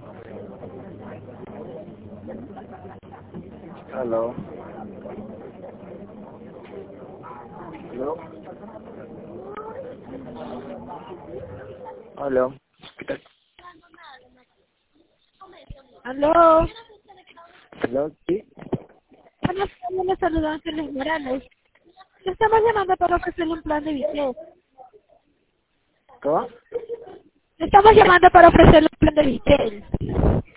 Aló. Aló. Aló. ¿Qué tal? Aló. Aló, sí. Buenas tardes, les saluda Ángeles Morales. Le estamos llamando para ofrecerle un plan de Vitel. ¿Cómo? Le estamos llamando para ofrecerle un plan de Vitel.